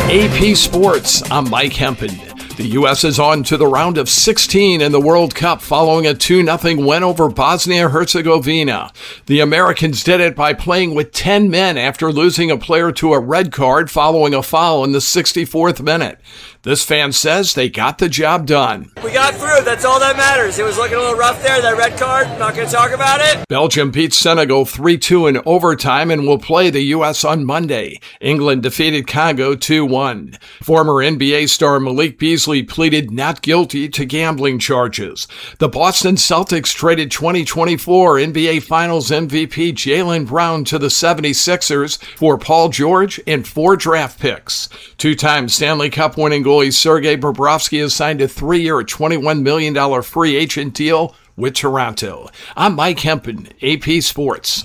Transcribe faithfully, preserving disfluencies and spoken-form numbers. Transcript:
A P Sports, I'm Mike Hempen. The U S is on to the round of sixteen in the World Cup following a two nothing win over Bosnia-Herzegovina. The Americans did it by playing with ten men after losing a player to a red card following a foul in the sixty-fourth minute. This fan says they got the job done. We got through. That's all that matters. It was looking a little rough there, that red card. Not going to talk about it. Belgium beat Senegal three two in overtime and will play the U S on Monday. England defeated Congo two one. Former N B A star Malik Beasley pleaded not guilty to gambling charges. The Boston Celtics traded twenty twenty-four N B A Finals M V P Jaylen Brown to the seventy-sixers for Paul George and four draft picks. Two-time Stanley Cup winning goalie Sergei Bobrovsky has signed a three-year, twenty-one million dollars free agent deal with Toronto. I'm Mike Hempen, A P Sports.